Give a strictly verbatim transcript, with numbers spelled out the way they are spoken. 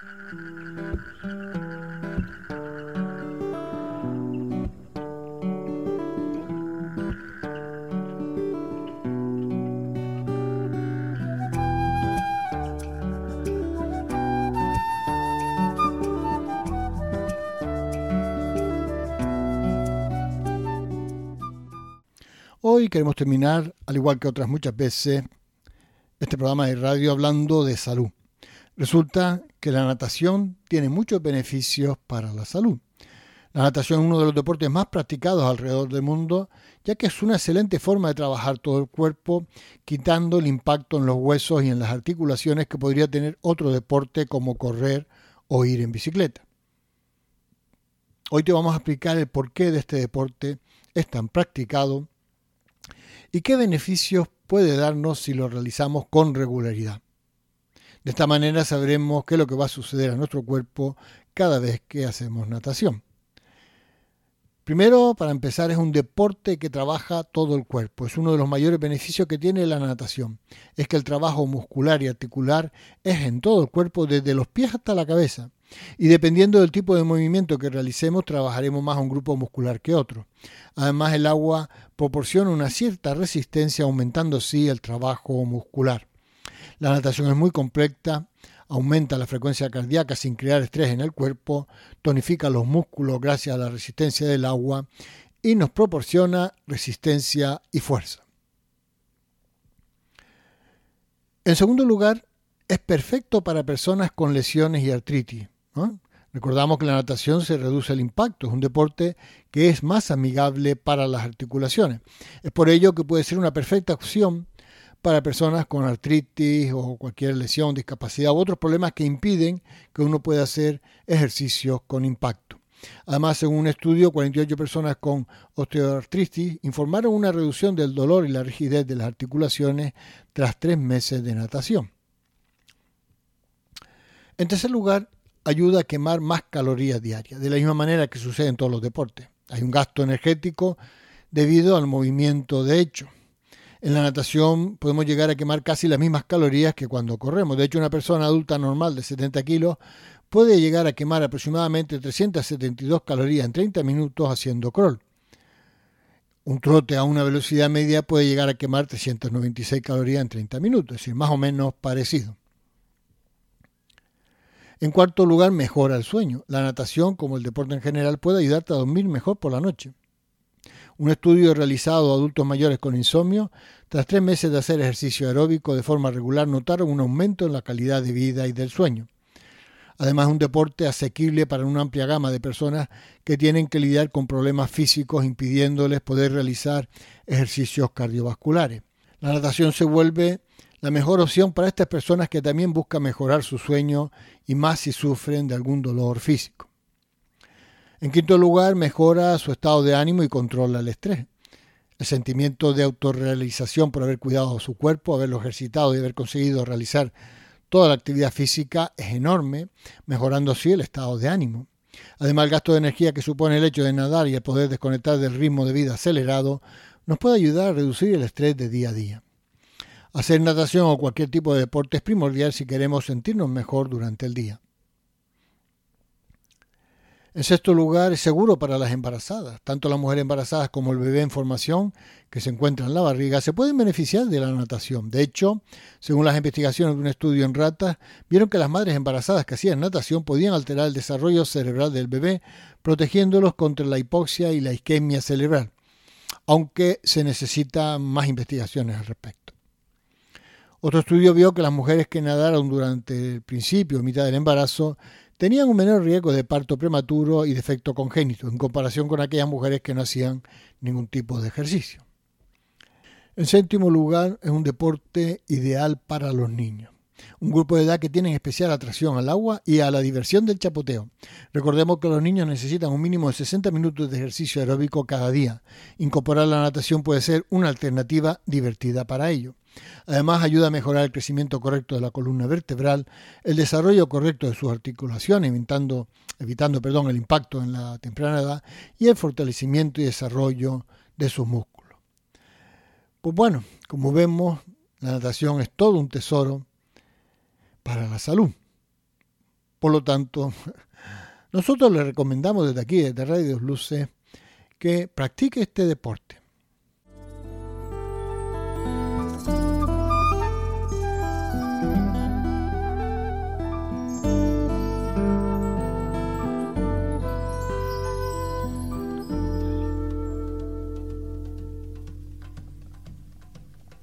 Hoy queremos terminar, al igual que otras muchas veces, este programa de radio hablando de salud. Resulta que la natación tiene muchos beneficios para la salud. La natación es uno de los deportes más practicados alrededor del mundo, ya que es una excelente forma de trabajar todo el cuerpo, quitando el impacto en los huesos y en las articulaciones que podría tener otro deporte como correr o ir en bicicleta. Hoy te vamos a explicar el porqué de este deporte es tan practicado y qué beneficios puede darnos si lo realizamos con regularidad. De esta manera sabremos qué es lo que va a suceder a nuestro cuerpo cada vez que hacemos natación. Primero, para empezar, es un deporte que trabaja todo el cuerpo. Es uno de los mayores beneficios que tiene la natación. Es que el trabajo muscular y articular es en todo el cuerpo, desde los pies hasta la cabeza. Y dependiendo del tipo de movimiento que realicemos, trabajaremos más un grupo muscular que otro. Además, el agua proporciona una cierta resistencia, aumentando así el trabajo muscular. La natación es muy completa, aumenta la frecuencia cardíaca sin crear estrés en el cuerpo, tonifica los músculos gracias a la resistencia del agua y nos proporciona resistencia y fuerza. En segundo lugar, es perfecto para personas con lesiones y artritis, ¿no? Recordamos que la natación se reduce el impacto, es un deporte que es más amigable para las articulaciones. Es por ello que puede ser una perfecta opción para personas con artritis o cualquier lesión, discapacidad u otros problemas que impiden que uno pueda hacer ejercicios con impacto. Además, según un estudio, cuarenta y ocho personas con osteoartritis informaron una reducción del dolor y la rigidez de las articulaciones tras tres meses de natación. En tercer lugar, ayuda a quemar más calorías diarias, de la misma manera que sucede en todos los deportes. Hay un gasto energético debido al movimiento de hecho. En la natación podemos llegar a quemar casi las mismas calorías que cuando corremos. De hecho, una persona adulta normal de setenta kilos puede llegar a quemar aproximadamente trescientas setenta y dos calorías en treinta minutos haciendo crawl. Un trote a una velocidad media puede llegar a quemar trescientas noventa y seis calorías en treinta minutos, es decir, más o menos parecido. En cuarto lugar, mejora el sueño. La natación, como el deporte en general, puede ayudarte a dormir mejor por la noche. Un estudio realizado a adultos mayores con insomnio, tras tres meses de hacer ejercicio aeróbico de forma regular, notaron un aumento en la calidad de vida y del sueño. Además, es un deporte asequible para una amplia gama de personas que tienen que lidiar con problemas físicos impidiéndoles poder realizar ejercicios cardiovasculares. La natación se vuelve la mejor opción para estas personas que también buscan mejorar su sueño y más si sufren de algún dolor físico. En quinto lugar, mejora su estado de ánimo y controla el estrés. El sentimiento de autorrealización por haber cuidado de su cuerpo, haberlo ejercitado y haber conseguido realizar toda la actividad física es enorme, mejorando así el estado de ánimo. Además, el gasto de energía que supone el hecho de nadar y el poder desconectar del ritmo de vida acelerado nos puede ayudar a reducir el estrés de día a día. Hacer natación o cualquier tipo de deporte es primordial si queremos sentirnos mejor durante el día. En sexto lugar, es seguro para las embarazadas. Tanto las mujeres embarazadas como el bebé en formación que se encuentra en la barriga se pueden beneficiar de la natación. De hecho, según las investigaciones de un estudio en ratas, vieron que las madres embarazadas que hacían natación podían alterar el desarrollo cerebral del bebé, protegiéndolos contra la hipoxia y la isquemia cerebral, aunque se necesitan más investigaciones al respecto. Otro estudio vio que las mujeres que nadaron durante el principio o mitad del embarazo tenían un menor riesgo de parto prematuro y defecto congénito en comparación con aquellas mujeres que no hacían ningún tipo de ejercicio. En séptimo lugar, es un deporte ideal para los niños. Un grupo de edad que tienen especial atracción al agua y a la diversión del chapoteo. Recordemos que los niños necesitan un mínimo de sesenta minutos de ejercicio aeróbico cada día. Incorporar la natación puede ser una alternativa divertida para ello. Además, ayuda a mejorar el crecimiento correcto de la columna vertebral, el desarrollo correcto de sus articulaciones, evitando, evitando perdón, el impacto en la temprana edad y el fortalecimiento y desarrollo de sus músculos. Pues bueno, como vemos, la natación es todo un tesoro para la salud. Por lo tanto, nosotros le recomendamos desde aquí, desde Radio Luce, que practique este deporte.